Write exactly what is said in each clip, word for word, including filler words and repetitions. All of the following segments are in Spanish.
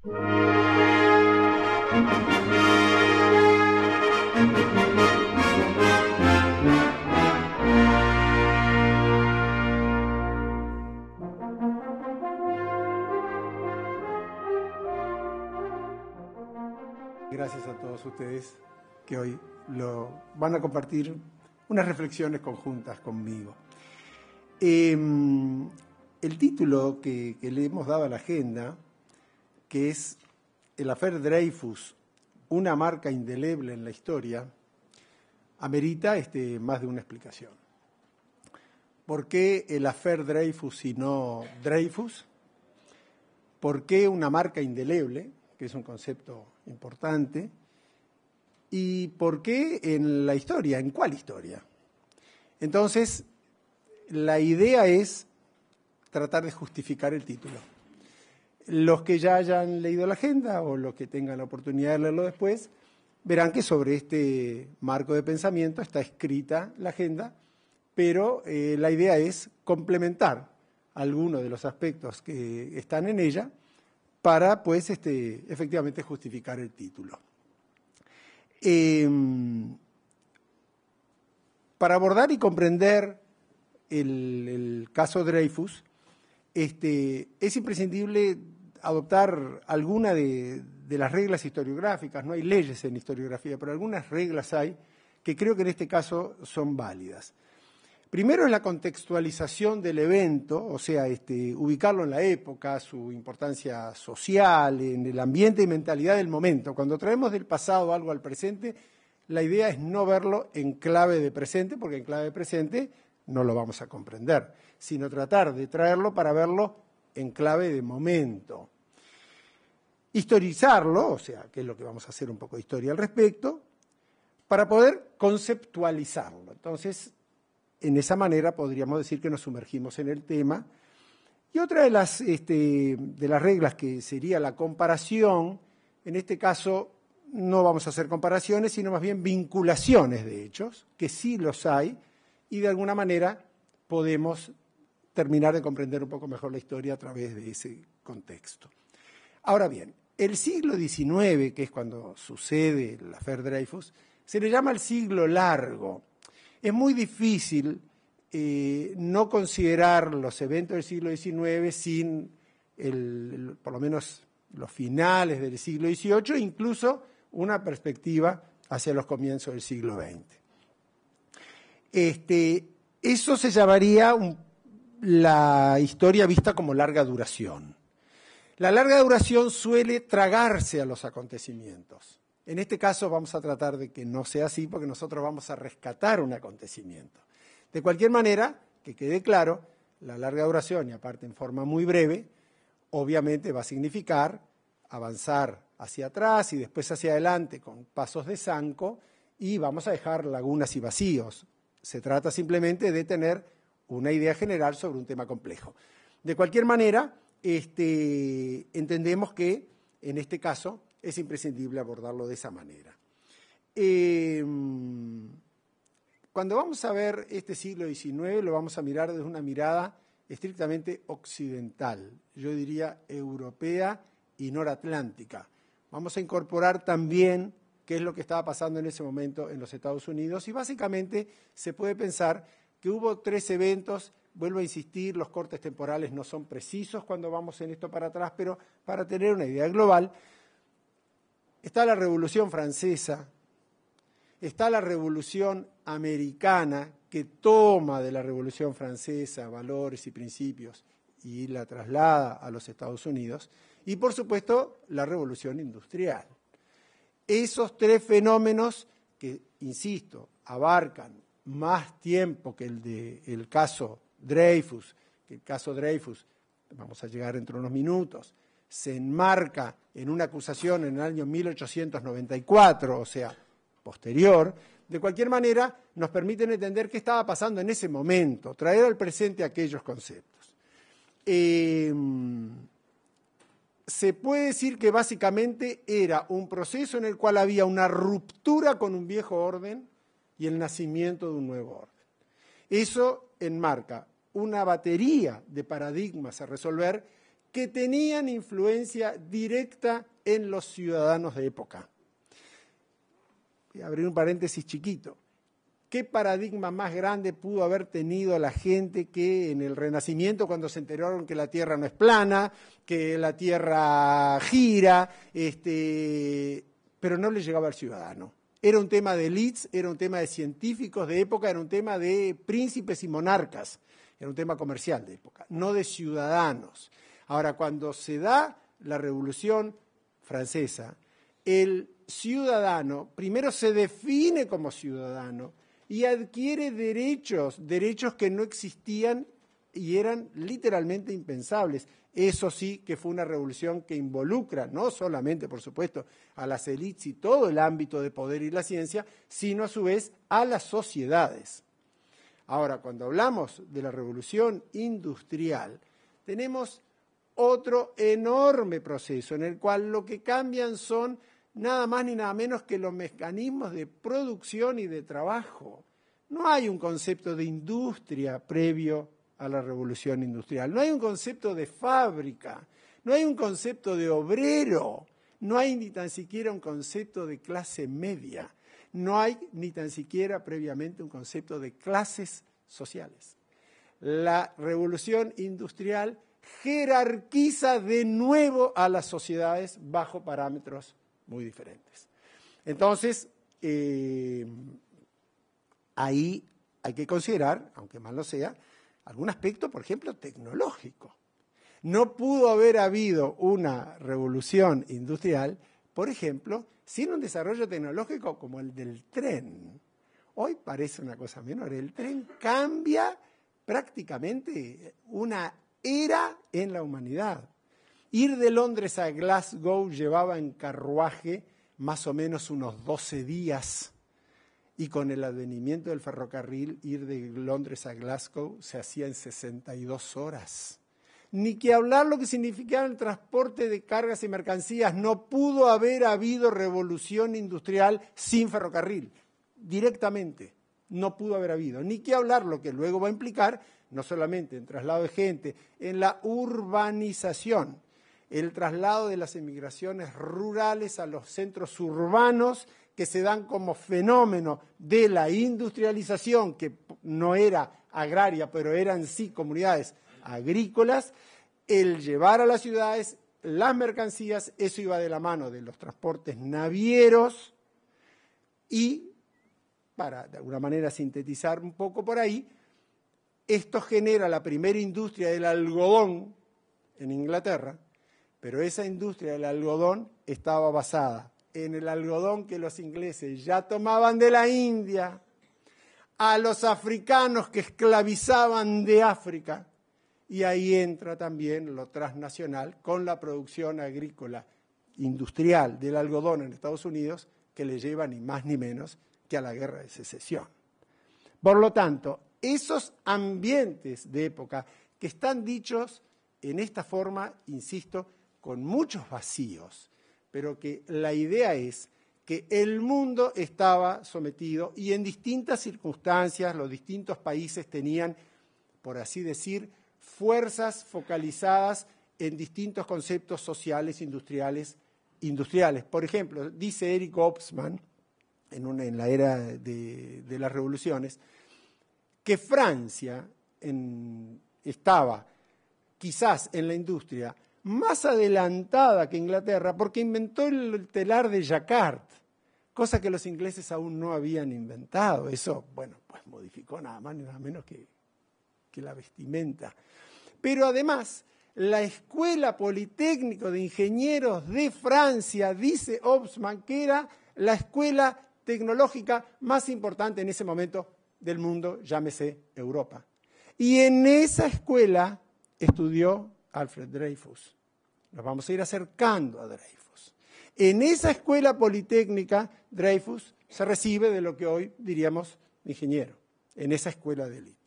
Gracias a todos ustedes que hoy lo van a compartir unas reflexiones conjuntas conmigo. Eh, el título que, que le hemos dado a la agenda, que es el Affaire Dreyfus, una marca indeleble en la historia, amerita este, más de una explicación. ¿Por qué el Affaire Dreyfus y no Dreyfus? ¿Por qué una marca indeleble, que es un concepto importante? ¿Y por qué en la historia? ¿En cuál historia? Entonces, la idea es tratar de justificar el título. Los que ya hayan leído la agenda o los que tengan la oportunidad de leerlo después, verán que sobre este marco de pensamiento está escrita la agenda, pero eh, la idea es complementar algunos de los aspectos que están en ella para, pues, este, efectivamente justificar el título. Eh, para abordar y comprender el, el caso Dreyfus, este, es imprescindible adoptar alguna de, de las reglas historiográficas. No hay leyes en historiografía, pero algunas reglas hay que creo que en este caso son válidas. Primero es la contextualización del evento, o sea, este, ubicarlo en la época, su importancia social, en el ambiente y mentalidad del momento. Cuando traemos del pasado algo al presente, la idea es no verlo en clave de presente, porque en clave de presente no lo vamos a comprender, sino tratar de traerlo para verlo en clave de momento. Historizarlo, o sea, que es lo que vamos a hacer un poco de historia al respecto, para poder conceptualizarlo. Entonces, en esa manera podríamos decir que nos sumergimos en el tema. Y otra de las, este, de las reglas que sería la comparación, en este caso no vamos a hacer comparaciones, sino más bien vinculaciones de hechos, que sí los hay, y de alguna manera podemos terminar de comprender un poco mejor la historia a través de ese contexto. Ahora bien, el siglo diecinueve, que es cuando sucede el Affaire Dreyfus, se le llama el siglo largo. Es muy difícil eh, no considerar los eventos del siglo diecinueve sin, el, el, por lo menos, los finales del siglo dieciocho, incluso una perspectiva hacia los comienzos del siglo veinte. Este, eso se llamaría un, la historia vista como larga duración. La larga duración suele tragarse a los acontecimientos. En este caso vamos a tratar de que no sea así, porque nosotros vamos a rescatar un acontecimiento. De cualquier manera, que quede claro, la larga duración, y aparte en forma muy breve, obviamente va a significar avanzar hacia atrás y después hacia adelante con pasos de zanco, y vamos a dejar lagunas y vacíos. Se trata simplemente de tener una idea general sobre un tema complejo. De cualquier manera, este, entendemos que en este caso es imprescindible abordarlo de esa manera. Eh, cuando vamos a ver este siglo diecinueve, lo vamos a mirar desde una mirada estrictamente occidental, yo diría europea y noratlántica. Vamos a incorporar también qué es lo que estaba pasando en ese momento en los Estados Unidos, y básicamente se puede pensar que hubo tres eventos. Vuelvo a insistir, los cortes temporales no son precisos cuando vamos en esto para atrás, pero para tener una idea global, está la Revolución Francesa, está la Revolución Americana, que toma de la Revolución Francesa valores y principios y la traslada a los Estados Unidos, y por supuesto la Revolución Industrial. Esos tres fenómenos que, insisto, abarcan más tiempo que el del caso Dreyfus, que el caso Dreyfus, vamos a llegar dentro de unos minutos, se enmarca en una acusación en el año mil ochocientos noventa y cuatro, o sea, posterior. De cualquier manera, nos permiten entender qué estaba pasando en ese momento, traer al presente aquellos conceptos. Eh, se puede decir que básicamente era un proceso en el cual había una ruptura con un viejo orden y el nacimiento de un nuevo orden. Eso enmarca una batería de paradigmas a resolver que tenían influencia directa en los ciudadanos de época. Voy a abrir un paréntesis chiquito. ¿Qué paradigma más grande pudo haber tenido la gente que en el Renacimiento, cuando se enteraron que la Tierra no es plana, que la Tierra gira, este, pero no le llegaba al ciudadano? Era un tema de élites, era un tema de científicos de época, era un tema de príncipes y monarcas, era un tema comercial de época, no de ciudadanos. Ahora, cuando se da la Revolución Francesa, el ciudadano primero se define como ciudadano y adquiere derechos, derechos que no existían y eran literalmente impensables. Eso sí que fue una revolución que involucra no solamente, por supuesto, a las élites y todo el ámbito de poder y la ciencia, sino a su vez a las sociedades. Ahora, cuando hablamos de la revolución industrial, tenemos otro enorme proceso en el cual lo que cambian son nada más ni nada menos que los mecanismos de producción y de trabajo. No hay un concepto de industria previo a la revolución industrial, no hay un concepto de fábrica, no hay un concepto de obrero, no hay ni tan siquiera un concepto de clase media, no hay ni tan siquiera previamente un concepto de clases sociales. La revolución industrial jerarquiza de nuevo a las sociedades bajo parámetros muy diferentes. Entonces, eh, ahí hay que considerar, aunque mal no sea, algún aspecto, por ejemplo, tecnológico. No pudo haber habido una revolución industrial, por ejemplo, sin un desarrollo tecnológico como el del tren. Hoy parece una cosa menor. El tren cambia prácticamente una era en la humanidad. Ir de Londres a Glasgow llevaba en carruaje más o menos unos doce días y con el advenimiento del ferrocarril ir de Londres a Glasgow se hacía en sesenta y dos horas. Ni que hablar lo que significaba el transporte de cargas y mercancías. No pudo haber habido revolución industrial sin ferrocarril, directamente. No pudo haber habido. Ni que hablar lo que luego va a implicar, no solamente en traslado de gente, en la urbanización, el traslado de las emigraciones rurales a los centros urbanos que se dan como fenómeno de la industrialización, que no era agraria, pero eran sí comunidades agrícolas, el llevar a las ciudades las mercancías, eso iba de la mano de los transportes navieros y, para de alguna manera sintetizar un poco por ahí, esto genera la primera industria del algodón en Inglaterra, pero esa industria del algodón estaba basada en el algodón que los ingleses ya tomaban de la India, a los africanos que esclavizaban de África, y ahí entra también lo transnacional con la producción agrícola industrial del algodón en Estados Unidos, que le lleva ni más ni menos que a la guerra de secesión. Por lo tanto, esos ambientes de época que están dichos en esta forma, insisto, con muchos vacíos, pero que la idea es que el mundo estaba sometido y en distintas circunstancias los distintos países tenían, por así decir, fuerzas focalizadas en distintos conceptos sociales, industriales, industriales. Por ejemplo, dice Eric Hobsbawm, en, una, en la era de, de las revoluciones, que Francia en, estaba quizás en la industria más adelantada que Inglaterra porque inventó el telar de jacquard, cosa que los ingleses aún no habían inventado. Eso, bueno, pues modificó nada más ni nada menos que, que la vestimenta. Pero además, la Escuela Politécnica de Ingenieros de Francia, dice Hobsbawm, que era la escuela tecnológica más importante en ese momento del mundo, llámese Europa. Y en esa escuela estudió Alfred Dreyfus. Nos vamos a ir acercando a Dreyfus. En esa escuela politécnica, Dreyfus se recibe de lo que hoy diríamos ingeniero, en esa escuela de élite.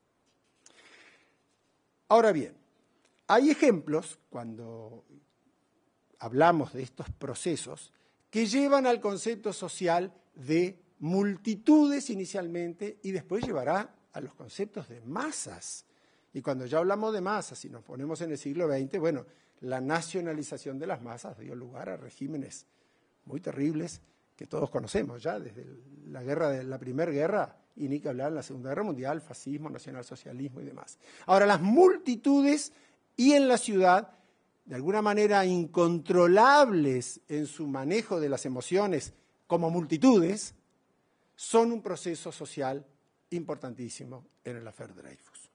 Ahora bien, hay ejemplos, cuando hablamos de estos procesos, que llevan al concepto social de multitudes inicialmente y después llevará a los conceptos de masas. Y cuando ya hablamos de masas, si nos ponemos en el siglo veinte, bueno, la nacionalización de las masas dio lugar a regímenes muy terribles que todos conocemos ya, desde la guerra de la Primera Guerra y ni que hablar en la Segunda Guerra Mundial, fascismo, nacionalsocialismo y demás. Ahora, las multitudes y en la ciudad, de alguna manera incontrolables en su manejo de las emociones como multitudes, son un proceso social importantísimo en el affaire Dreyfus.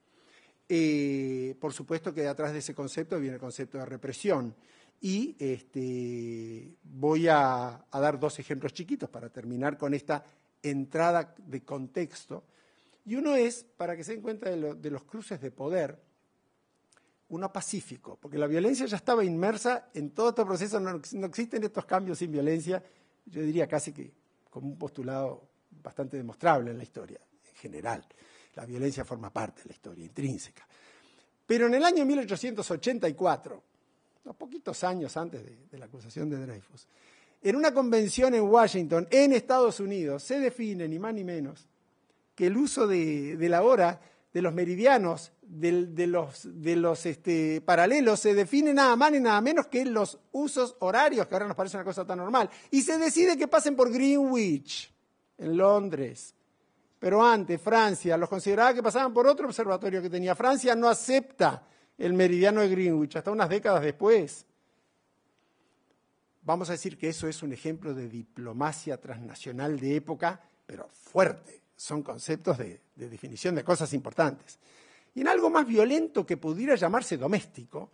Eh, por supuesto que detrás de ese concepto viene el concepto de represión. Y este, voy a, a dar dos ejemplos chiquitos para terminar con esta entrada de contexto. Y uno es, para que se den cuenta de, lo, de los cruces de poder, uno pacífico, porque la violencia ya estaba inmersa en todo este proceso, no, no existen estos cambios sin violencia, yo diría casi que como un postulado bastante demostrable en la historia, en general. La violencia forma parte de la historia intrínseca. Pero en el año mil ochocientos ochenta y cuatro, unos poquitos años antes de, de la acusación de Dreyfus, en una convención en Washington, en Estados Unidos, se define ni más ni menos que el uso de, de la hora, de los meridianos, de, de los, de los este, paralelos, se define nada más ni nada menos que los usos horarios, que ahora nos parece una cosa tan normal, y se decide que pasen por Greenwich, en Londres. Pero antes, Francia los consideraba que pasaban por otro observatorio que tenía. Francia no acepta el meridiano de Greenwich, hasta unas décadas después. Vamos a decir que eso es un ejemplo de diplomacia transnacional de época, pero fuerte. Son conceptos de, de definición de cosas importantes. Y en algo más violento que pudiera llamarse doméstico,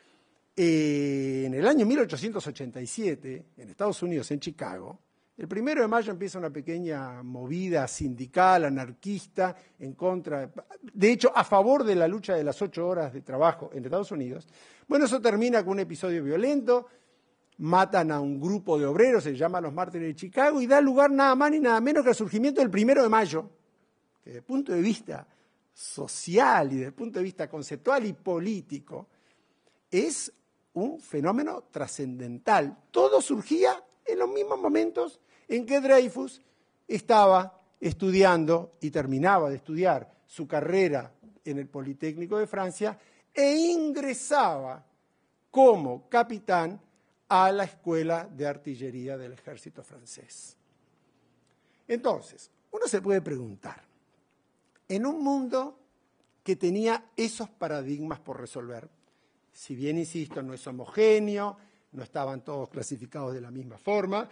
eh, en el año mil ochocientos ochenta y siete, en Estados Unidos, en Chicago, el primero de mayo empieza una pequeña movida sindical, anarquista, en contra, de hecho, a favor de la lucha de las ocho horas de trabajo en Estados Unidos. Bueno, eso termina con un episodio violento, matan a un grupo de obreros, se llama los Mártires de Chicago, y da lugar nada más ni nada menos que al surgimiento del primero de mayo, que desde el punto de vista social y desde el punto de vista conceptual y político, es un fenómeno trascendental. Todo surgía en los mismos momentos en que Dreyfus estaba estudiando y terminaba de estudiar su carrera en el Politécnico de Francia e ingresaba como capitán a la Escuela de Artillería del Ejército francés. Entonces, uno se puede preguntar, en un mundo que tenía esos paradigmas por resolver, si bien, insisto, no es homogéneo, no estaban todos clasificados de la misma forma,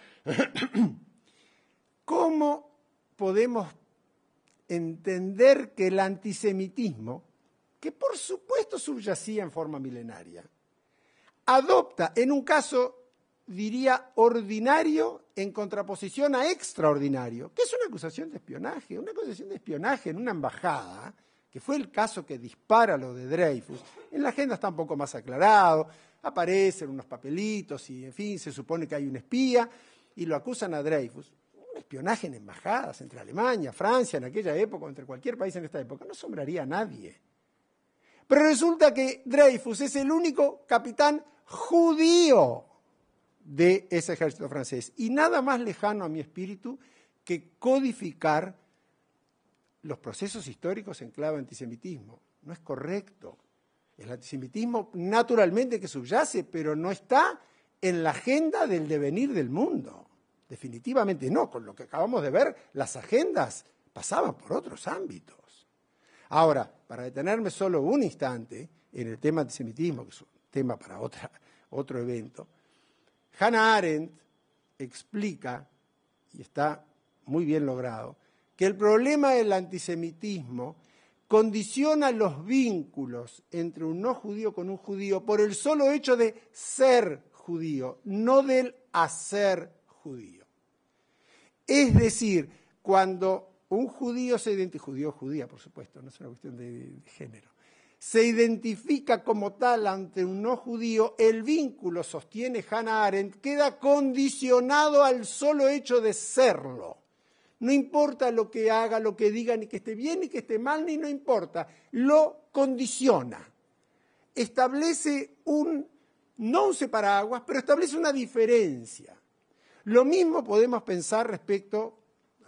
¿cómo podemos entender que el antisemitismo, que por supuesto subyacía en forma milenaria, adopta en un caso, diría, ordinario en contraposición a extraordinario, que es una acusación de espionaje, una acusación de espionaje en una embajada, que fue el caso que dispara lo de Dreyfus? En la agenda está un poco más aclarado, aparecen unos papelitos y, en fin, se supone que hay un espía y lo acusan a Dreyfus. Un espionaje en embajadas entre Alemania, Francia, en aquella época, o entre cualquier país en esta época, no asombraría a nadie. Pero resulta que Dreyfus es el único capitán judío de ese ejército francés. Y nada más lejano a mi espíritu que codificar los procesos históricos en clave antisemitismo. No es correcto. El antisemitismo naturalmente que subyace, pero no está en la agenda del devenir del mundo. Definitivamente no. Con lo que acabamos de ver, las agendas pasaban por otros ámbitos. Ahora, para detenerme solo un instante en el tema antisemitismo, que es un tema para otra, otro evento, Hannah Arendt explica, y está muy bien logrado, que el problema del antisemitismo condiciona los vínculos entre un no judío con un judío por el solo hecho de ser judío, no del hacer judío. Es decir, cuando un judío se identifica, judío o judía, por supuesto, no es una cuestión de, de género, se identifica como tal ante un no judío, el vínculo, sostiene Hannah Arendt, queda condicionado al solo hecho de serlo. No importa lo que haga, lo que diga, ni que esté bien, ni que esté mal, ni no importa. Lo condiciona. Establece un, no un separaguas, pero establece una diferencia. Lo mismo podemos pensar respecto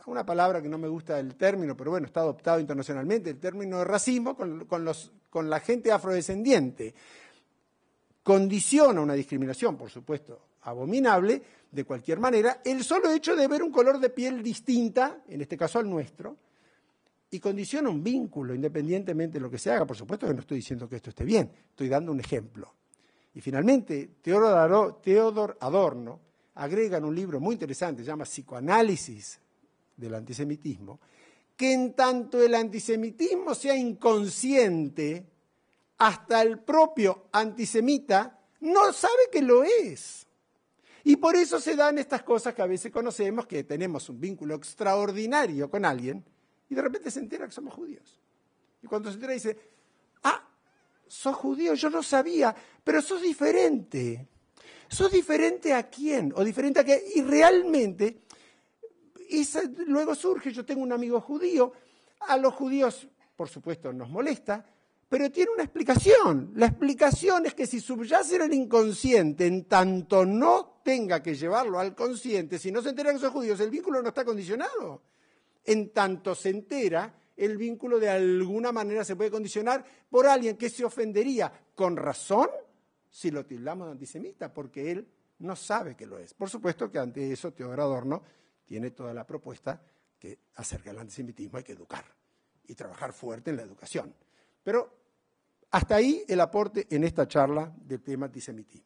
una palabra que no me gusta el término, pero bueno, está adoptado internacionalmente, el término de racismo con, con, los, con la gente afrodescendiente. Condiciona una discriminación, por supuesto, abominable, de cualquier manera, el solo hecho de ver un color de piel distinta, en este caso al nuestro, y condiciona un vínculo, independientemente de lo que se haga. Por supuesto que no estoy diciendo que esto esté bien, estoy dando un ejemplo. Y finalmente, Theodor Adorno agrega en un libro muy interesante, se llama Psicoanálisis del antisemitismo, que en tanto el antisemitismo sea inconsciente, hasta el propio antisemita no sabe que lo es. Y por eso se dan estas cosas que a veces conocemos, que tenemos un vínculo extraordinario con alguien y de repente se entera que somos judíos. Y cuando se entera dice, ah, sos judío, yo no sabía, pero sos diferente. ¿Sos diferente a quién? ¿O diferente a qué? Y realmente, esa, luego surge, yo tengo un amigo judío, a los judíos, por supuesto, nos molesta, pero tiene una explicación. La explicación es que si subyace en el inconsciente, en tanto no tenga que llevarlo al consciente, si no se entera que son judíos, el vínculo no está condicionado. En tanto se entera, el vínculo de alguna manera se puede condicionar por alguien que se ofendería con razón si lo tildamos de antisemita, porque él no sabe que lo es. Por supuesto que ante eso Theodor Adorno tiene toda la propuesta que acerca del antisemitismo hay que educar y trabajar fuerte en la educación. Pero hasta ahí el aporte en esta charla del tema antisemitismo.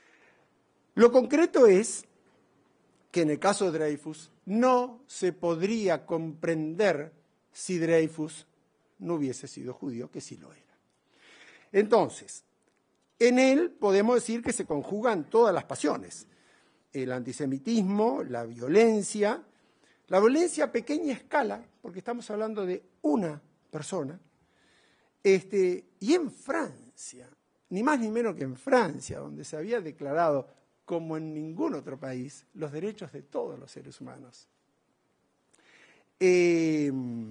Lo concreto es que en el caso de Dreyfus no se podría comprender si Dreyfus no hubiese sido judío, que sí lo era. Entonces, en él podemos decir que se conjugan todas las pasiones. El antisemitismo, la violencia, la violencia a pequeña escala, porque estamos hablando de una persona. Este, y en Francia, ni más ni menos que en Francia, donde se había declarado, como en ningún otro país, los derechos de todos los seres humanos. Eh,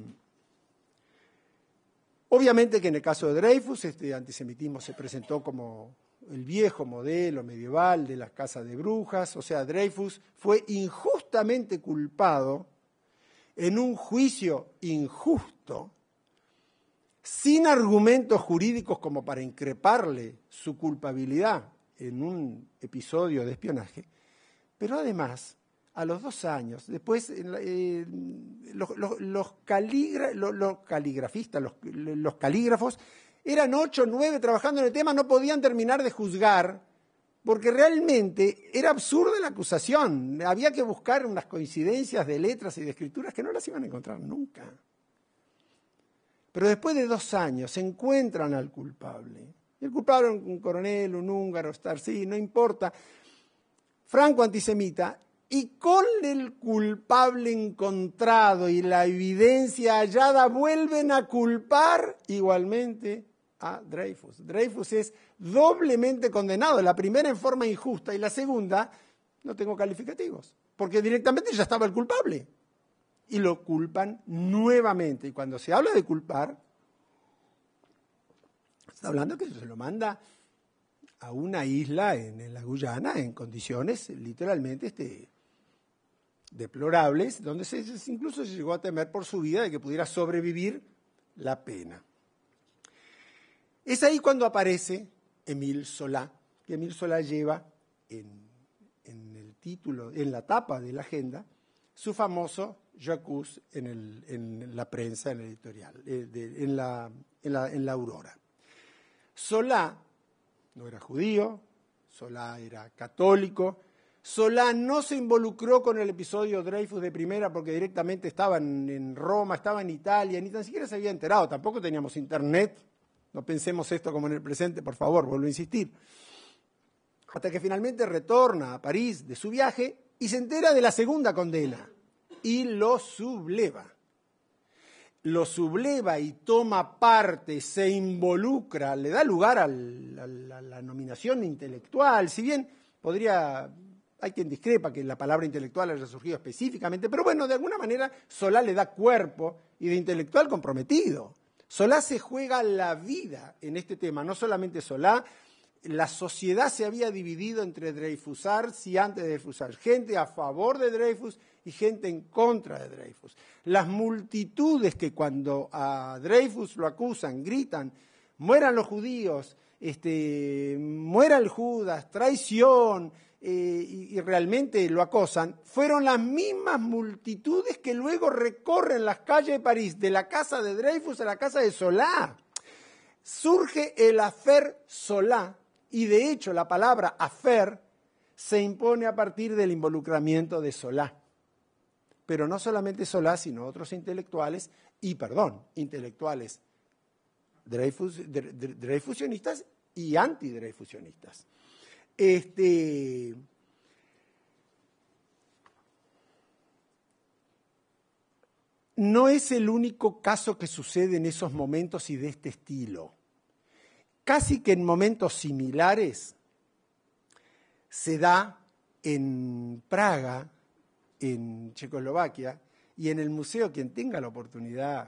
obviamente que en el caso de Dreyfus, este antisemitismo se presentó como el viejo modelo medieval de las casas de brujas, o sea, Dreyfus fue injustamente culpado en un juicio injusto, sin argumentos jurídicos como para increparle su culpabilidad en un episodio de espionaje, pero además, a los dos años, después eh, los, los, los, caligra, los, los caligrafistas, los, los calígrafos, eran ocho o nueve trabajando en el tema, no podían terminar de juzgar, porque realmente era absurda la acusación, había que buscar unas coincidencias de letras y de escrituras que no las iban a encontrar nunca. Pero después de dos años se encuentran al culpable. El culpable era un coronel, un húngaro, estar, sí, no importa. Franco antisemita, y con el culpable encontrado y la evidencia hallada vuelven a culpar igualmente a Dreyfus. Dreyfus es doblemente condenado, la primera en forma injusta y la segunda no tengo calificativos, porque directamente ya estaba el culpable. Y lo culpan nuevamente. Y cuando se habla de culpar, está hablando que se lo manda a una isla en, en la Guyana en condiciones literalmente este, deplorables, donde se, incluso se llegó a temer por su vida de que pudiera sobrevivir la pena. Es ahí cuando aparece Émile Zola, que Émile Zola lleva en, en el título, en la tapa de la agenda, su famoso J'accuse en, el, en la prensa, en el editorial, eh, de, en, la, en, la, en la Aurora. Zola no era judío, Zola era católico, Zola no se involucró con el episodio Dreyfus de primera porque directamente estaba en, en Roma, estaba en Italia, ni tan siquiera se había enterado, tampoco teníamos internet, no pensemos esto como en el presente, por favor, vuelvo a insistir. Hasta que finalmente retorna a París de su viaje y se entera de la segunda condena. Y lo subleva. Lo subleva y toma parte, se involucra, le da lugar al, a, la, a la nominación intelectual. Si bien podría, hay quien discrepa que la palabra intelectual haya surgido específicamente, pero bueno, de alguna manera Zola le da cuerpo y de intelectual comprometido. Zola se juega la vida en este tema, no solamente Zola, la sociedad se había dividido entre Dreyfusards y antes de Dreyfusards, gente a favor de Dreyfus y gente en contra de Dreyfus. Las multitudes que cuando a Dreyfus lo acusan, gritan, mueran los judíos, este, muera el Judas, traición, eh, y, y realmente lo acosan, fueron las mismas multitudes que luego recorren las calles de París, de la casa de Dreyfus a la casa de Solá. Surge el affaire Solá, y de hecho la palabra affaire se impone a partir del involucramiento de Solá. Pero no solamente Solá, sino otros intelectuales, y perdón, intelectuales Dreyfus, dreyfusionistas y antidreyfusionistas. Este, no es el único caso que sucede en esos momentos y de este estilo. Casi que en momentos similares se da en Praga, en Checoslovaquia, y en el museo, quien tenga la oportunidad,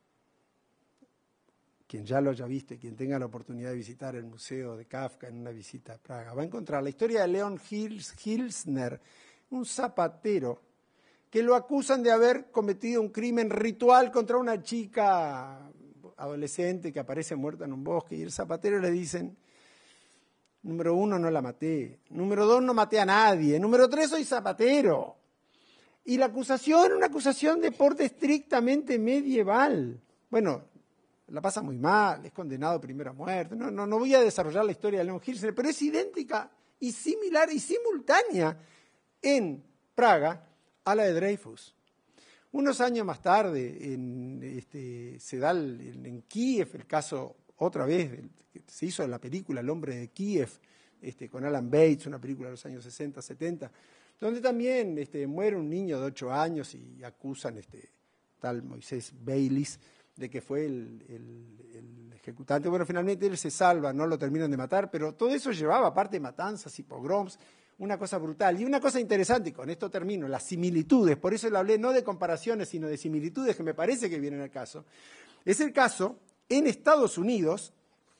quien ya lo haya visto, quien tenga la oportunidad de visitar el museo de Kafka en una visita a Praga, va a encontrar la historia de Leon Hilsner, un zapatero, que lo acusan de haber cometido un crimen ritual contra una chica adolescente que aparece muerta en un bosque, y el zapatero le dicen, número uno, no la maté, número dos, no maté a nadie, número tres, soy zapatero. Y la acusación era una acusación de porte estrictamente medieval. Bueno, la pasa muy mal, es condenado primero a muerte. No, no, no voy a desarrollar la historia de Leon Hilsner, pero es idéntica y similar y simultánea en Praga a la de Dreyfus. Unos años más tarde, en, este, se da el, en Kiev el caso, otra vez, el, se hizo la película El hombre de Kiev, este, con Alan Bates, una película de los años sesenta, setenta, donde también este, muere un niño de ocho años y acusan este tal Moisés Baylis de que fue el, el, el ejecutante. Bueno, finalmente él se salva, no lo terminan de matar, pero todo eso llevaba, aparte, matanzas y pogroms, una cosa brutal. Y una cosa interesante, y con esto termino, las similitudes, por eso le hablé no de comparaciones, sino de similitudes que me parece que vienen al caso, es el caso en Estados Unidos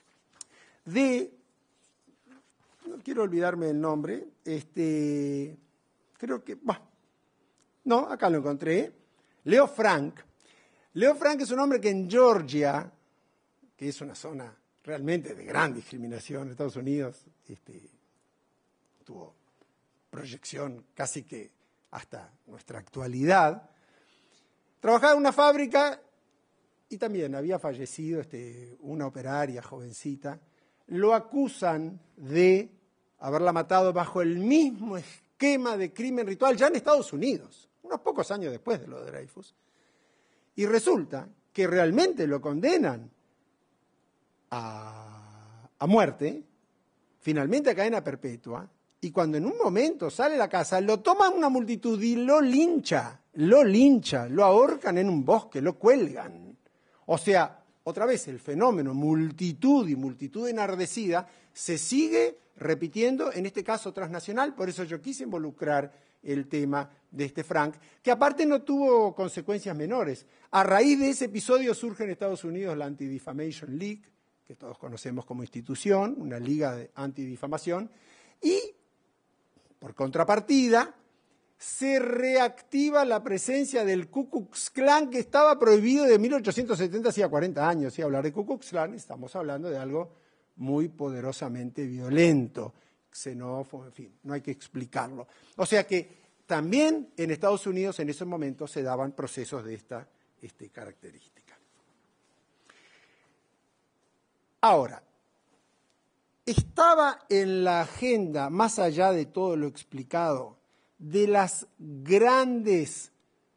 de, no quiero olvidarme el nombre, este, creo que, bah, no, acá lo encontré, Leo Frank. Leo Frank es un hombre que en Georgia, que es una zona realmente de gran discriminación en Estados Unidos, este, tuvo proyección casi que hasta nuestra actualidad, trabajaba en una fábrica y también había fallecido este, una operaria jovencita. Lo acusan de haberla matado bajo el mismo esquema de crimen ritual ya en Estados Unidos, unos pocos años después de lo de Dreyfus. Y resulta que realmente lo condenan a, a muerte, finalmente a cadena perpetua, y cuando en un momento sale a la casa, lo toman una multitud y lo lincha, lo lincha, lo ahorcan en un bosque, lo cuelgan. O sea, otra vez el fenómeno multitud y multitud enardecida se sigue repitiendo, en este caso transnacional, por eso yo quise involucrar el tema de este Frank, que aparte no tuvo consecuencias menores. A raíz de ese episodio surge en Estados Unidos la Anti-Defamation League, que todos conocemos como institución, una liga de antidifamación, y por contrapartida se reactiva la presencia del Ku Klux Klan, que estaba prohibido de mil ochocientos setenta, hacía cuarenta años. Si hablar de Ku Klux Klan, estamos hablando de algo muy poderosamente violento, xenófobo, en fin, no hay que explicarlo. O sea que también en Estados Unidos en esos momentos se daban procesos de esta este, característica. Ahora, estaba en la agenda, más allá de todo lo explicado, de las grandes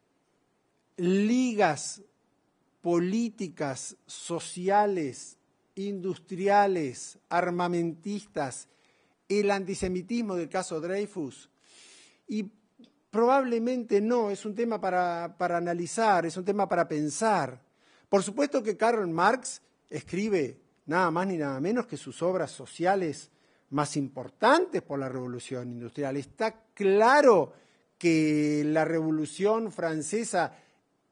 ligas políticas, sociales, industriales, armamentistas, el antisemitismo del caso Dreyfus. Y probablemente no, es un tema para, para analizar, es un tema para pensar. Por supuesto que Karl Marx escribe nada más ni nada menos que sus obras sociales más importantes por la Revolución Industrial. Está claro que la Revolución Francesa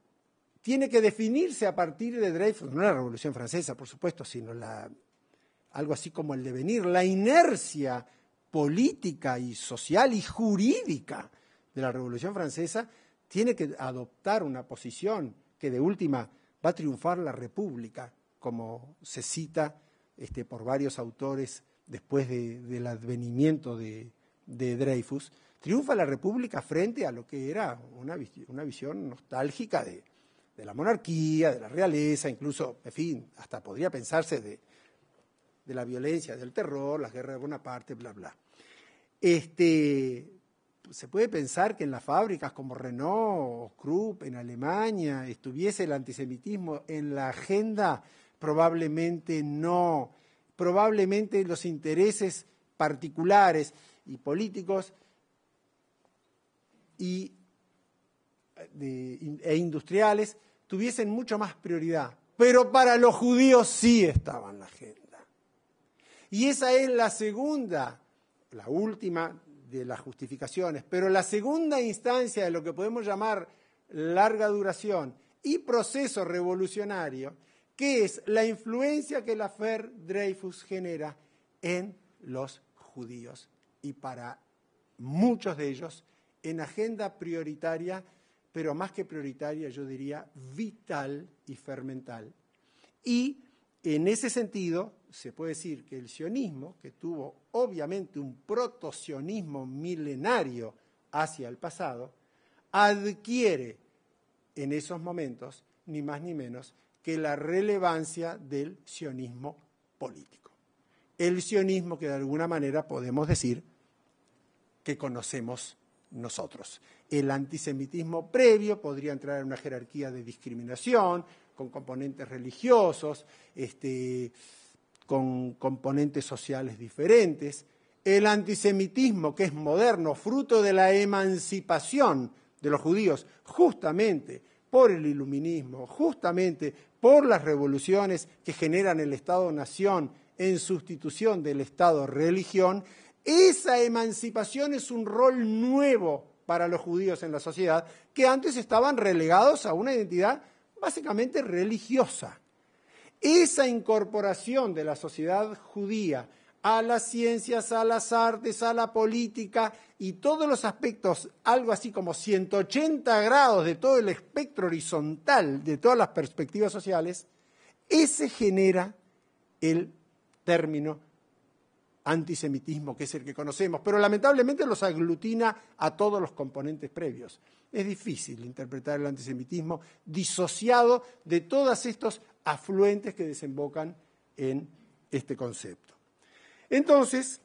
tiene que definirse a partir de Dreyfus, no la Revolución Francesa, por supuesto, sino la algo así como el devenir, la inercia política y social y jurídica de la Revolución Francesa, tiene que adoptar una posición que de última va a triunfar la República, como se cita este, por varios autores después de, del advenimiento de, de Dreyfus. Triunfa la República frente a lo que era una, una visión nostálgica de, de la monarquía, de la realeza, incluso, en fin, hasta podría pensarse de, de la violencia, del terror, las guerras de Bonaparte, bla, bla. Este, se puede pensar que en las fábricas como Renault o Krupp en Alemania estuviese el antisemitismo en la agenda. Probablemente no. Probablemente los intereses particulares y políticos y, de, e industriales tuviesen mucho más prioridad. Pero para los judíos sí estaba en la agenda. Y esa es la segunda, la última de las justificaciones, pero la segunda instancia de lo que podemos llamar larga duración y proceso revolucionario, que es la influencia que el affaire Dreyfus genera en los judíos y para muchos de ellos en agenda prioritaria, pero más que prioritaria, yo diría vital y fermental. Y en ese sentido, se puede decir que el sionismo, que tuvo obviamente un proto-sionismo milenario hacia el pasado, adquiere en esos momentos, ni más ni menos, que la relevancia del sionismo político. El sionismo que de alguna manera podemos decir que conocemos nosotros. El antisemitismo previo podría entrar en una jerarquía de discriminación, con componentes religiosos, este, con componentes sociales diferentes. El antisemitismo, que es moderno, fruto de la emancipación de los judíos, justamente por el iluminismo, justamente por las revoluciones que generan el Estado-nación en sustitución del Estado-religión, esa emancipación es un rol nuevo para los judíos en la sociedad, que antes estaban relegados a una identidad básicamente religiosa. Esa incorporación de la sociedad judía a las ciencias, a las artes, a la política y todos los aspectos, algo así como ciento ochenta grados de todo el espectro horizontal de todas las perspectivas sociales, ese genera el término antisemitismo, que es el que conocemos, pero lamentablemente los aglutina a todos los componentes previos. Es difícil interpretar el antisemitismo disociado de todos estos afluentes que desembocan en este concepto. Entonces,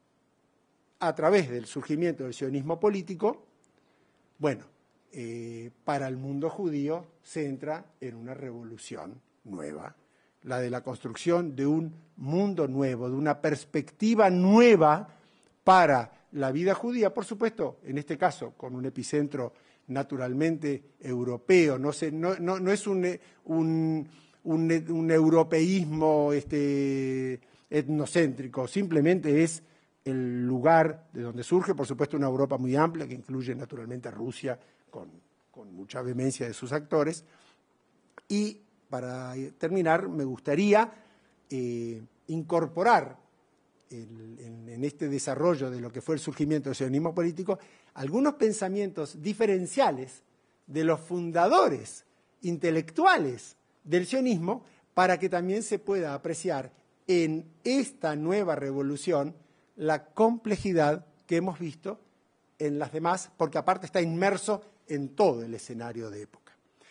a través del surgimiento del sionismo político, bueno, eh, para el mundo judío se entra en una revolución nueva, la de la construcción de un mundo nuevo, de una perspectiva nueva para la vida judía, por supuesto, en este caso, con un epicentro naturalmente europeo, no, se, no, no, no es un, un, un, un europeísmo este, etnocéntrico, simplemente es el lugar de donde surge, por supuesto, una Europa muy amplia, que incluye naturalmente a Rusia, con, con mucha vehemencia de sus actores. Y para terminar, me gustaría eh, incorporar el, en, en este desarrollo de lo que fue el surgimiento del sionismo político algunos pensamientos diferenciales de los fundadores intelectuales del sionismo para que también se pueda apreciar en esta nueva revolución la complejidad que hemos visto en las demás, porque aparte está inmerso en todo el escenario de época.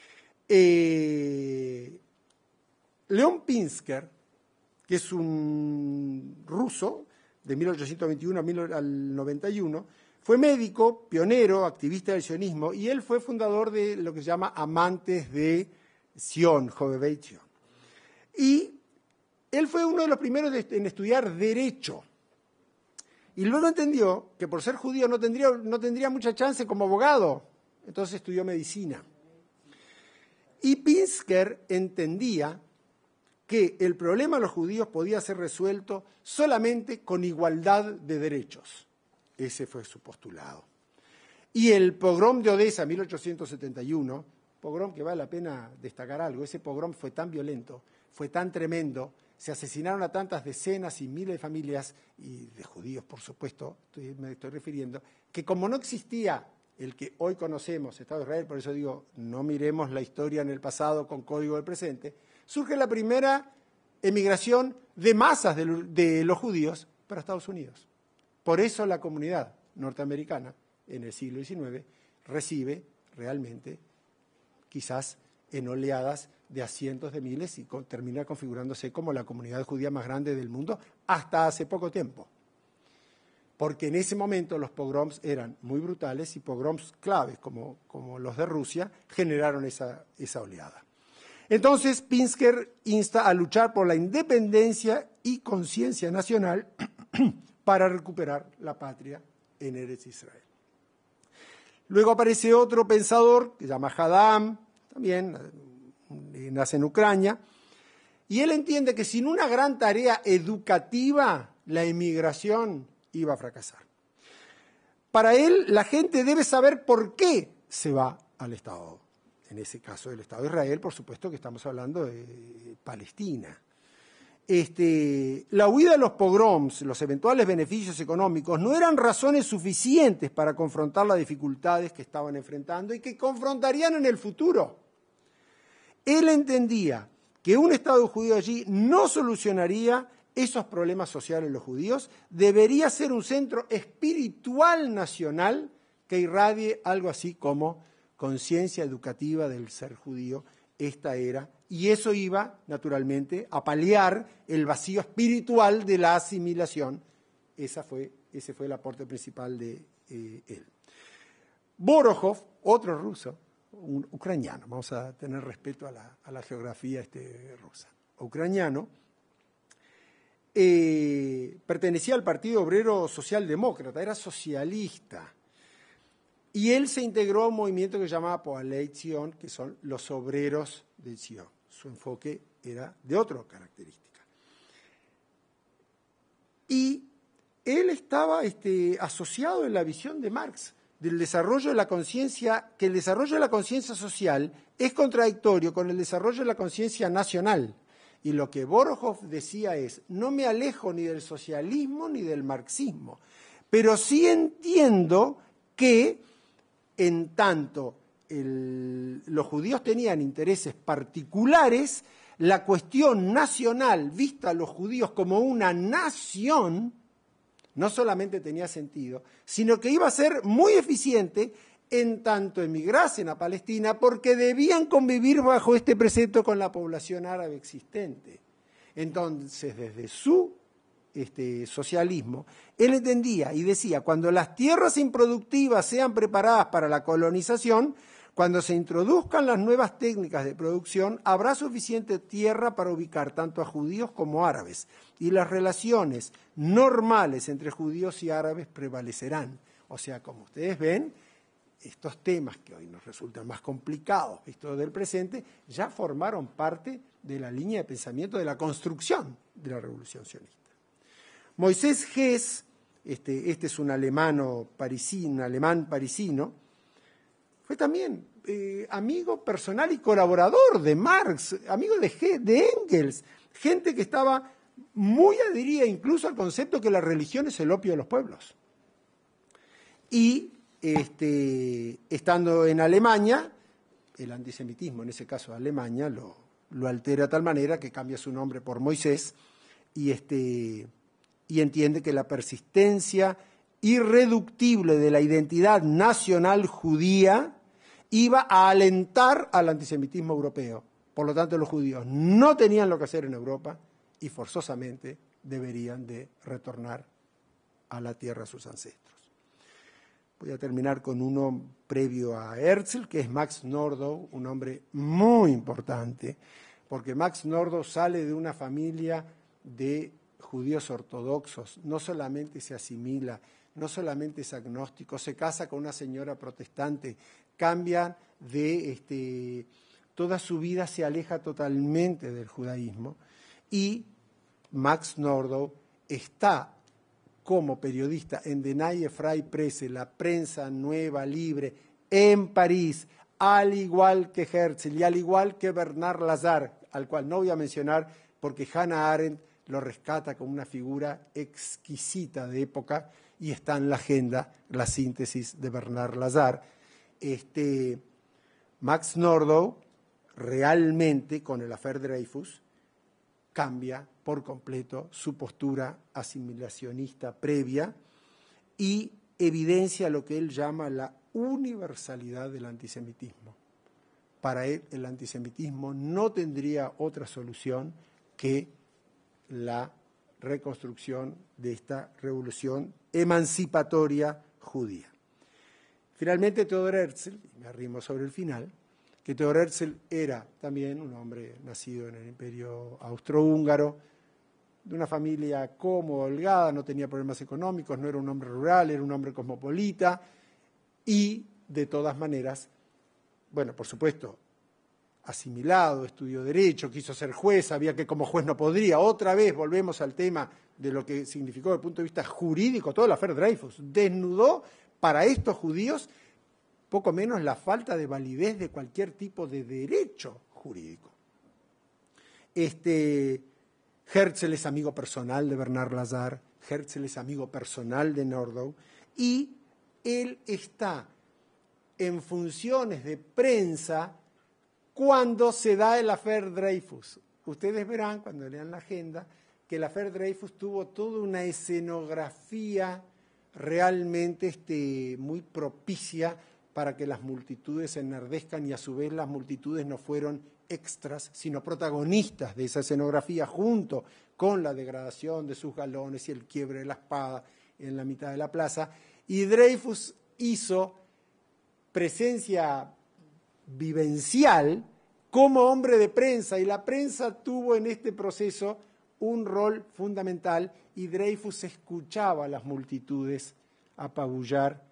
Eh, León Pinsker, que es un ruso de mil ochocientos veintiuno al noventa y uno, fue médico, pionero, activista del sionismo, y él fue fundador de lo que se llama Amantes de Sion, Jovevei Sion. Y él fue uno de los primeros de, en estudiar Derecho. Y luego entendió que por ser judío no tendría, no tendría mucha chance como abogado, entonces estudió medicina. Y Pinsker entendía que el problema de los judíos podía ser resuelto solamente con igualdad de derechos. Ese fue su postulado. Y el pogrom de Odessa, mil ochocientos setenta y uno, pogrom que vale la pena destacar algo, ese pogrom fue tan violento, fue tan tremendo, se asesinaron a tantas decenas y miles de familias, y de judíos, por supuesto, estoy, me estoy refiriendo, que como no existía el que hoy conocemos, Estado de Israel, por eso digo, no miremos la historia en el pasado con código del presente, surge la primera emigración de masas de, de los judíos para Estados Unidos. Por eso la comunidad norteamericana en el siglo diecinueve recibe realmente, quizás en oleadas de a cientos de miles, y con, termina configurándose como la comunidad judía más grande del mundo hasta hace poco tiempo. Porque en ese momento los pogroms eran muy brutales y pogroms claves, como, como los de Rusia, generaron esa, esa oleada. Entonces, Pinsker insta a luchar por la independencia y conciencia nacional para recuperar la patria en Eretz Israel. Luego aparece otro pensador que se llama Hadam, también nace en Ucrania, y él entiende que sin una gran tarea educativa la emigración iba a fracasar. Para él, la gente debe saber por qué se va al Estado. En ese caso, el Estado de Israel, por supuesto que estamos hablando de Palestina. Este, la huida de los pogroms, los eventuales beneficios económicos, no eran razones suficientes para confrontar las dificultades que estaban enfrentando y que confrontarían en el futuro. Él entendía que un Estado judío allí no solucionaría esos problemas sociales de los judíos, debería ser un centro espiritual nacional que irradie algo así como conciencia educativa del ser judío. Esta era, y eso iba, naturalmente, a paliar el vacío espiritual de la asimilación. Esa fue, ese fue el aporte principal de eh, él. Borokhov, otro ruso, un ucraniano, vamos a tener respeto a la, a la geografía este, rusa, ucraniano, eh, pertenecía al Partido Obrero Socialdemócrata, era socialista. Y él se integró a un movimiento que se llamaba Poalei Zion, que son los obreros de Zion. Su enfoque era de otra característica. Y él estaba este, asociado en la visión de Marx del desarrollo de la conciencia, que el desarrollo de la conciencia social es contradictorio con el desarrollo de la conciencia nacional. Y lo que Borokhov decía es, no me alejo ni del socialismo ni del marxismo, pero sí entiendo que en tanto el, los judíos tenían intereses particulares, la cuestión nacional, vista a los judíos como una nación, no solamente tenía sentido, sino que iba a ser muy eficiente en tanto emigrasen a Palestina, porque debían convivir bajo este precepto con la población árabe existente. Entonces, desde su Este, socialismo, él entendía y decía, cuando las tierras improductivas sean preparadas para la colonización, cuando se introduzcan las nuevas técnicas de producción, habrá suficiente tierra para ubicar tanto a judíos como árabes, y las relaciones normales entre judíos y árabes prevalecerán. O sea, como ustedes ven, estos temas que hoy nos resultan más complicados, vistos del presente, ya formaron parte de la línea de pensamiento de la construcción de la revolución sionista. Moisés Hess, este, este es un alemano parisino, un alemán parisino, fue también eh, amigo personal y colaborador de Marx, amigo de, de Engels, gente que estaba muy adherida incluso al concepto que la religión es el opio de los pueblos. Y este, estando en Alemania, el antisemitismo, en ese caso Alemania, lo, lo altera de tal manera que cambia su nombre por Moisés, y este... y entiende que la persistencia irreductible de la identidad nacional judía iba a alentar al antisemitismo europeo. Por lo tanto, los judíos no tenían lo que hacer en Europa y forzosamente deberían de retornar a la tierra de sus ancestros. Voy a terminar con uno previo a Herzl, que es Max Nordau, un hombre muy importante, porque Max Nordau sale de una familia de judíos ortodoxos, no solamente se asimila, no solamente es agnóstico, se casa con una señora protestante, cambia de, este, toda su vida se aleja totalmente del judaísmo, y Max Nordau está como periodista en Die Neue Freie Presse, la prensa nueva, libre, en París, al igual que Herzl y al igual que Bernard Lazare, al cual no voy a mencionar, porque Hannah Arendt lo rescata como una figura exquisita de época y está en la agenda la síntesis de Bernard Lazare. Este, Max Nordau realmente, con el affaire Dreyfus, cambia por completo su postura asimilacionista previa y evidencia lo que él llama la universalidad del antisemitismo. Para él, el antisemitismo no tendría otra solución que la reconstrucción de esta revolución emancipatoria judía. Finalmente, Theodor Herzl, y me arrimo sobre el final, que Theodor Herzl era también un hombre nacido en el Imperio Austrohúngaro, de una familia cómoda, holgada, no tenía problemas económicos, no era un hombre rural, era un hombre cosmopolita y, de todas maneras, bueno, por supuesto, asimilado, estudió Derecho, quiso ser juez, sabía que como juez no podría. Otra vez volvemos al tema de lo que significó desde el punto de vista jurídico todo el affaire Dreyfus. Desnudó para estos judíos poco menos la falta de validez de cualquier tipo de derecho jurídico. Este, Herzl es amigo personal de Bernard Lazare, Herzl es amigo personal de Nordau, y él está en funciones de prensa cuando se da el affaire Dreyfus. Ustedes verán, cuando lean la agenda, que el affaire Dreyfus tuvo toda una escenografía realmente este, muy propicia para que las multitudes se enardezcan y a su vez las multitudes no fueron extras, sino protagonistas de esa escenografía junto con la degradación de sus galones y el quiebre de la espada en la mitad de la plaza. Y Dreyfus hizo presencia vivencial como hombre de prensa y la prensa tuvo en este proceso un rol fundamental y Dreyfus escuchaba a las multitudes apabullar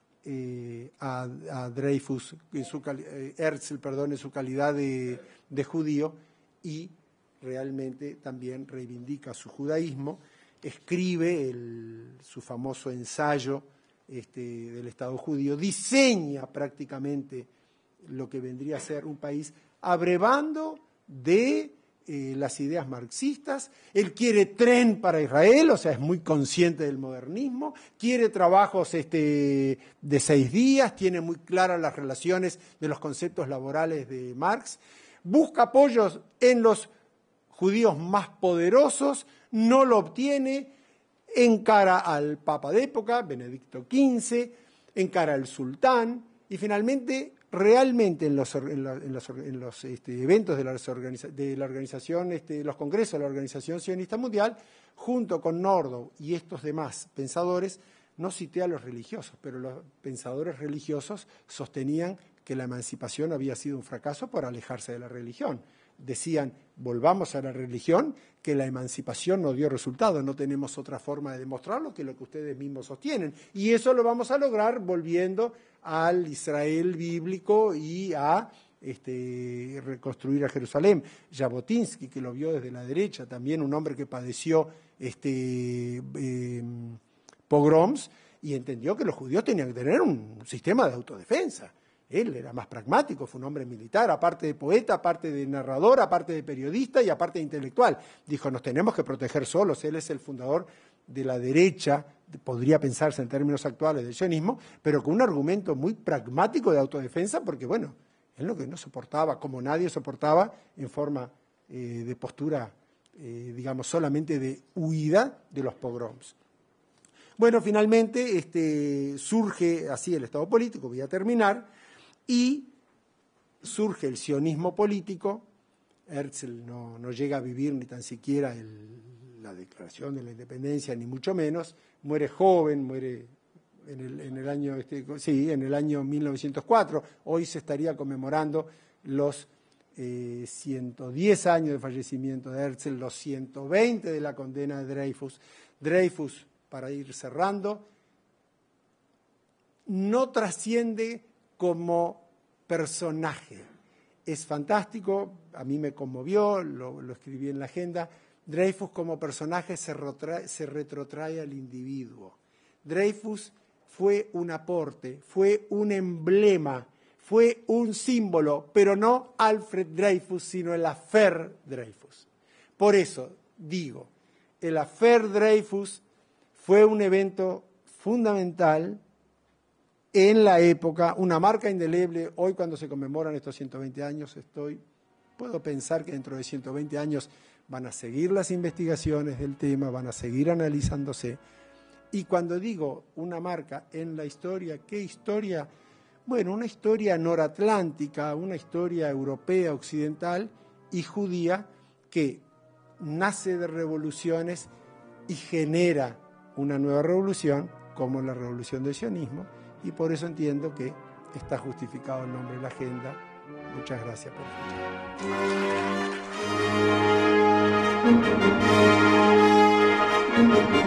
eh, a, a Dreyfus, en su, eh, Herzl, perdón, en su calidad de, de judío y realmente también reivindica su judaísmo, escribe el, su famoso ensayo este, del Estado judío, diseña prácticamente lo que vendría a ser un país abrevando de eh, las ideas marxistas. Él quiere tren para Israel, o sea, es muy consciente del modernismo, quiere trabajos este, de seis días, tiene muy claras las relaciones de los conceptos laborales de Marx, busca apoyos en los judíos más poderosos, no lo obtiene, encara al Papa de época, Benedicto quince, encara al sultán y finalmente realmente en los, en la, en los, en los este, eventos de la, organiza, de la organización, este, los congresos de la Organización Sionista Mundial, junto con Nordau y estos demás pensadores, no cité a los religiosos, pero los pensadores religiosos sostenían que la emancipación había sido un fracaso por alejarse de la religión. Decían, volvamos a la religión, que la emancipación no dio resultado, no tenemos otra forma de demostrarlo que lo que ustedes mismos sostienen. Y eso lo vamos a lograr volviendo al Israel bíblico y a este, reconstruir a Jerusalén. Jabotinsky, que lo vio desde la derecha, también un hombre que padeció este, eh, pogroms y entendió que los judíos tenían que tener un sistema de autodefensa. Él era más pragmático, fue un hombre militar, aparte de poeta, aparte de narrador, aparte de periodista y aparte de intelectual. Dijo, nos tenemos que proteger solos. Él es el fundador de la derecha, podría pensarse en términos actuales del sionismo, pero con un argumento muy pragmático de autodefensa, porque bueno, él lo que no soportaba, como nadie soportaba, en forma eh, de postura, eh, digamos, solamente de huida de los pogroms. Bueno, finalmente este, surge así el Estado político, voy a terminar, y surge el sionismo político. Herzl no, no llega a vivir ni tan siquiera el, la declaración de la independencia, ni mucho menos. Muere joven, muere en el, en el año este, sí, en el año mil novecientos cuatro. Hoy se estaría conmemorando los eh, ciento diez años de fallecimiento de Herzl, los ciento veinte de la condena de Dreyfus. Dreyfus, para ir cerrando, no trasciende como personaje. Es fantástico, a mí me conmovió, lo, lo escribí en la agenda. Dreyfus como personaje se, retrotrae, se retrotrae al individuo. Dreyfus fue un aporte, fue un emblema, fue un símbolo, pero no Alfred Dreyfus, sino el affaire Dreyfus. Por eso digo, el Affaire Dreyfus fue un evento fundamental en la época, una marca indeleble. Hoy, cuando se conmemoran estos ciento veinte años, estoy, puedo pensar que dentro de ciento veinte años van a seguir las investigaciones del tema, van a seguir analizándose. Y cuando digo una marca en la historia, ¿qué historia? Bueno, una historia noratlántica, una historia europea, occidental y judía que nace de revoluciones y genera una nueva revolución, como la revolución del sionismo, y por eso entiendo que está justificado el nombre de la agenda. Muchas gracias por escuchar.